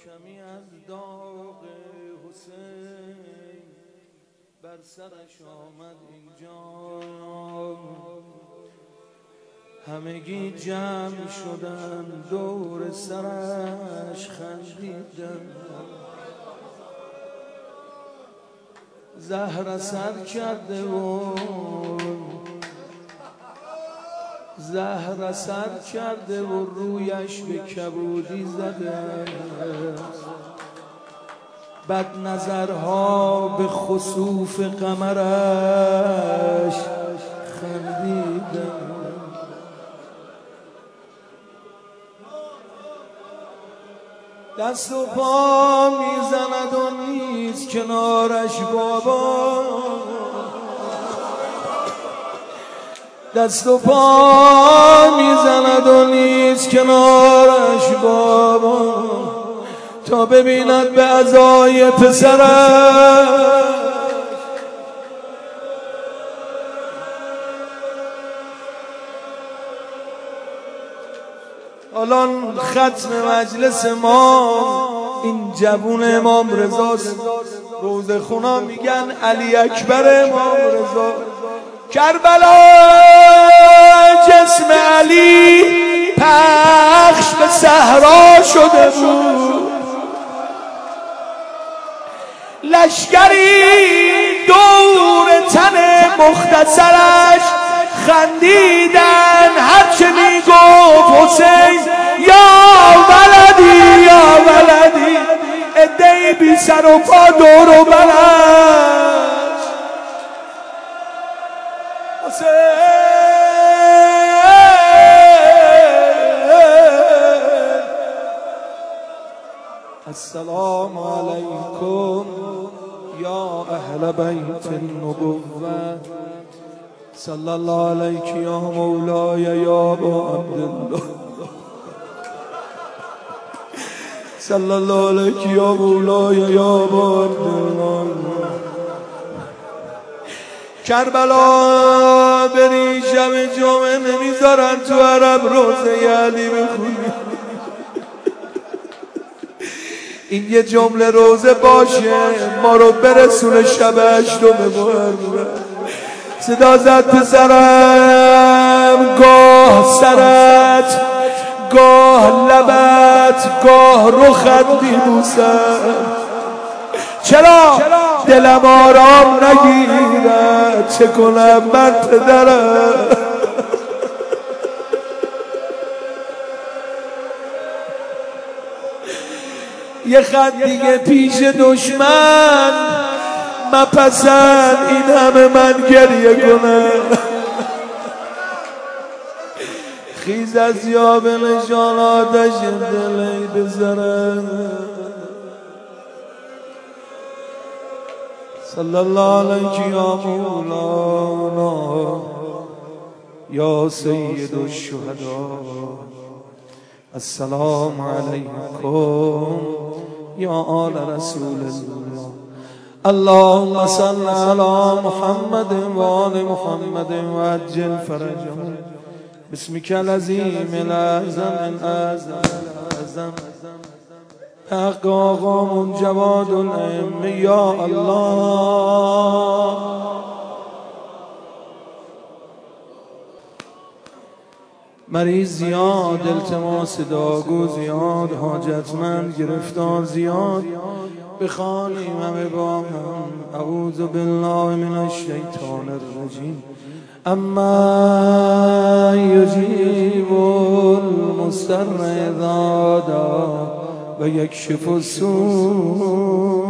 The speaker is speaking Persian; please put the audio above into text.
کمی از داغ حسین بر سرش آمد اینجا، همگی جمع شدن دور سرش خندیدن. زهر سر کرده و زهر سر کرده و رویش به کبودی زده، بد نظرها به خسوف قمرش خندیدن. دست و پا میزند و نیست کنارش بابا، دست و پا میزند و نیست کنارش بابا، تا ببیند به عزای پسرش. حالا ختم مجلس ما این جوون امام رضاست. روزه خونا میگن علی اکبر امام رضا. کربلا جسم علی پخش به صحرا شده بود، لشکری دور تن مختصرش خندیدن، هرچه میگفت حسین یا ولدی یا ولدی، عده‌ای بی سر و پا دور و برش. حسین السلام علیکم یا اهل بیت النبوة، صلی الله علیک یا مولای یا ابا عبدالله، صلی الله علیک یا مولای یا ابا عبدالله. کربلا بری شب جمعه نمیذارن تو عرب روزه علی بخونی، این یه جمله روزه باشه ما رو برسونه شب هشتم محرم. صدا زد پسرم گاه سرت گاه لبت گاه رخت میبوسم، چرا دلم آرام نگیرد، چه کنم من پدرم. یه خط دیگه پیش دشمن مپسند، این همه من گریه کنم. خیز از یاب نشاناتش دلی بزنم. صلی الله علیک یا مولانا یا سید الشهدا، السلام علیکم یا آل رسول الله. اللهم صل على محمد و آل محمد و عجل فرجهم باسمك العظیم الاعظم الاعظم. حق آقامون جواد الائمه یا الله. مریض زیاد، التماس دعاگو زیاد، حاجتمند گرفتار زیاد، بخوانیم همه با هم. اعوذ بالله من الشیطان الرجیم. اما یجیب المضطر اذا دعا و یکشف السوء